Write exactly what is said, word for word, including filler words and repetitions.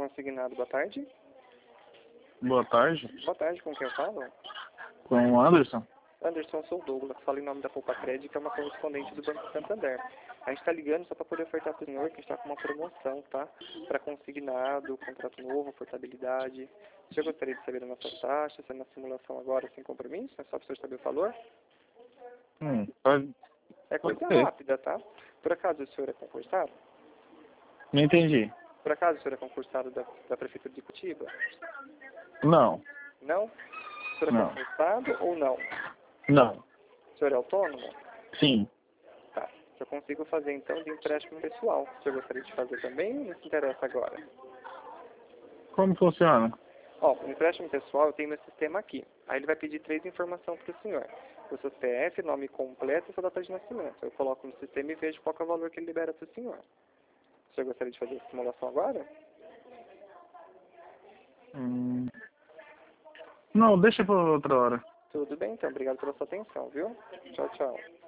consignado. Boa tarde. Boa tarde. Boa tarde, com quem eu falo? Com o Anderson. Anderson, sou o Douglas. Falo em nome da Poupa Crédito, que é uma correspondente do Banco Santander. A gente está ligando só para poder ofertar para o senhor que a gente está com uma promoção, tá? Para consignado, contrato novo, portabilidade. O senhor gostaria de saber das nossas taxas? É na simulação agora sem compromisso? É só para o senhor saber o valor? Hum, pode... É coisa pode ser. rápida, tá? Por acaso o senhor é concursado? Não entendi. Por acaso o senhor é concursado da, da Prefeitura de Curitiba? Não. Não? O senhor é Não. concursado ou não? Não. O senhor é autônomo? Sim. Tá. Eu consigo fazer então de empréstimo pessoal. O senhor gostaria de fazer também ou não se interessa agora? Como funciona? Ó, o empréstimo pessoal eu tenho meu sistema aqui. Aí ele vai pedir três informações para o senhor. O seu C P F, nome completo e sua data de nascimento. Eu coloco no sistema e vejo qual que é o valor que ele libera para o senhor. O senhor gostaria de fazer a simulação agora? Hum... Não, deixa para outra hora. Tudo bem, então. Obrigado pela sua atenção, viu? Tchau, tchau.